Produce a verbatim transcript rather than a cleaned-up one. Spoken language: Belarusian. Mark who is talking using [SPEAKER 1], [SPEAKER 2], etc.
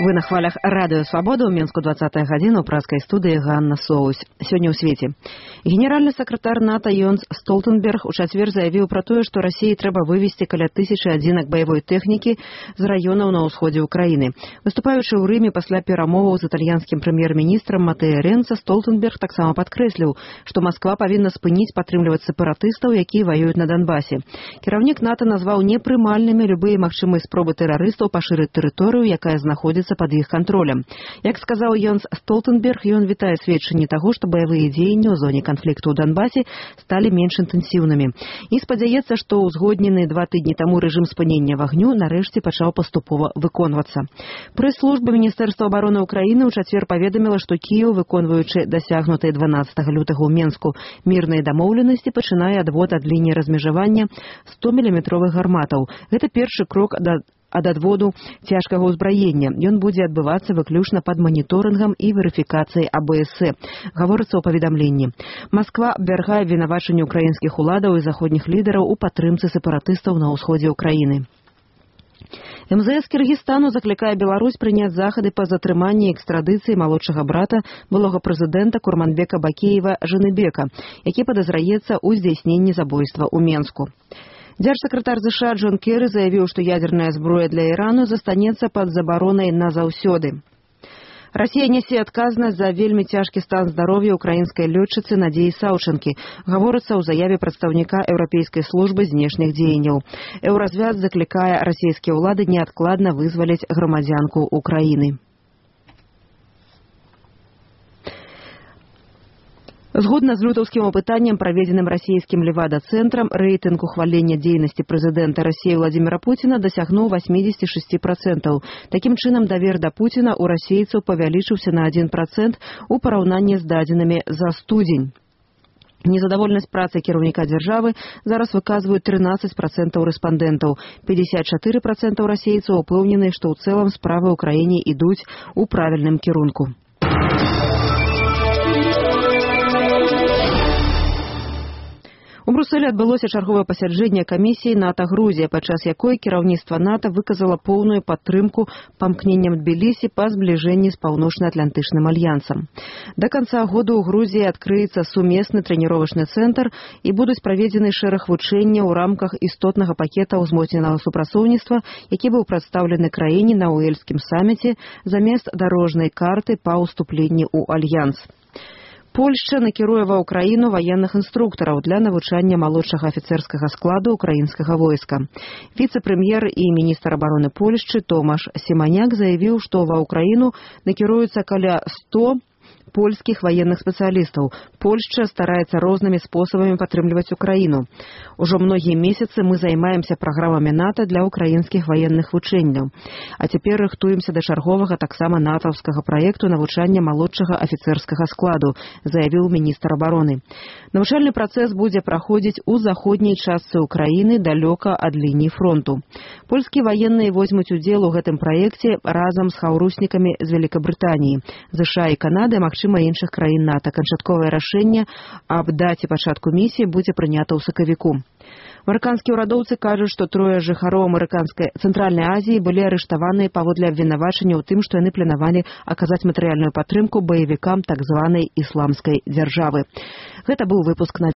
[SPEAKER 1] Вы на хвалях радыё Свабода ў Менску двадцатая гадзіна ў праскай студыі Ганна Соусь. Сёння ў свеце. Генеральны сакратар НАТО Йенс Столтенберг у чацвер заявіў пра тое, што Расіі трэба вывесці каля тысячы адзінак баявой тэхнікі з раёнаў на ўсходзе ўкраіны. Выступаючы ў Рыме пасля перамоваў з італьянскім прэм'ер-міністрам Матэа Ренца, Столтенберг таксама падкрэсліў, што Масква павінна спыніць падтрымліваць сепаратыстаў, якія ваююць на Донбасе. Кіраўнік НАТО назваў непрымальнымі любыя магчымыя спробы тэрарыстаў пашырыць тэрыторыю, якая знаходзіцца под іх кантролем. Як сказаў Йенс Столтенберг, ён вітае сведчанне таго, што баявыя дзеянні ў зоне канфлікту ў Донбасе сталі менш інтэнсіўнымі. І спадзяецца, што ўзгоднены два тыдні таму рэжым спынення вагню нарэшце пачаў паступова выконвацца. Прэс-служба Міністэрства абароны Ўкраіны ў чацвер паведаміла, што Кіеў, выконваючы дасягнутыя дванаццатага лютага ў Менску мірныя дамоўленасці, пачынае адвод ад лініі размежавання сто міліметровых гарматаў. Гэта першы крок да ад адводу цяжкага ўзбраення. Ён будзе адбывацца выключна пад маніторынгам і верыфікацыяй А Б С. Гаворыцца ў паведамленні. Масква абвяргае вінавачанне украінскіх уладаў і заходніх лідараў у падтрымцы сепаратыстаў на ўсходзе ўкраіны. Эм Зэ Эс Кіргізстану заклікае Беларусь прыняць захады па затрыманні і экстрадыцыі малодшага брата былога прэзідэнта Курманбека Бакеева Жэнэбека, які падазраецца ў здзяйсненні забойства ў Менску. Дзяржсакратар ЗША Джон Керры заявіў, што ядерная зброя для Ірану застанецца пад забаронай назаўсёды. Расія нясе адказнасць за вельмі цяжкі стан здароўя украінскай лётчыцы Надзеі Саўчынкі, гаворыцца ў заяве прадстаўніка Еўрапейскай службы знешніх дзеянняў. Еўразвяз заклікае расійскія ўлады неадкладна вызваліць грамадзянку Украіны. Згодна з лютаўскім апытаннем, праведзеным расійскім Левада-цэнтрам, рэйтынг ухвалення дзейнасці прэзідэнта Расіі Владзіміра Пуціна дасягнуў васьмідзесят шэсць працэнтаў. Такім чынам, давер да Пуціна ў расейцаў павялічыўся на адзін працэнт у параўнанні з дадзенымі за студзень. Незадаволенасць працай кіраўніка дзяржавы зараз выказваюць трынаццаць працэнтаў рэспандэнтаў. пятьдесят четыре працэнта расейцаў упэўнены, што ў цэлым справы ў краіне ідуць у правільным кірунку. У Брусэлі адбылося чарговае пасяджэнне камісіі НАТО-Грузія, падчас якой кіраўніцтва НАТО выказала поўную падтрымку памкненням Тбілісі па збліжэнні з паўночна-атлантычным альянсам. Да канца года ў Грузіі адкрыецца сумесны трэніровачны цэнтр і будуць праведзены шэраг вучэнняў у рамках істотнага пакета ўзмоцненага супрацоўніцтва, які быў прадстаўлены краіне на Уэльскім саміце замест дарожнай карты па ўступленні ў альянс. Польшча накіруе ва ўкраіну ваенных інструктараў для навучання малодшага афіцэрскага складу украінскага войска. Віцэ-прэм'ер і міністр абароны Польшчы Томаш Сіманяк заявіў, што ва ўкраіну накіруецца каля ста польскіх ваенных спецыялістаў. Польшча стараецца рознымі спосабамі падтрымліваць Украіну. Ужо многія месяцы мы займаемся праграмамі НАТО для украінскіх ваенных вучэнняў. А цяпер рыхтуемся да чарговага таксама натаўскага праекту навучання малодшага афіцэрскага складу, заявіў міністр абароны. Навучальны працэс будзе праходзіць у заходняй частцы Украіны далёка ад лініі фронту. Польскія ваенныя возьмуць удзел у гэтым праекце разам з хаўруснікамі з Вялікабрытаніі, ЗША і Канады, магчыма, іншых краін НАТО. Канчатковае рашэнне аб даце пачатку місіі будзе прынята ў сакавіку. Амерыканскія ўрадоўцы кажуць, што трое жыхароў амерыканскай Цэнтральнай Азіі былі арыштаваныя паводле абвінавачання ў тым, што яны планавалі аказаць матэрыяльную падтрымку баевікам так званай ісламскай дзяржавы. Гэта быў выпуск на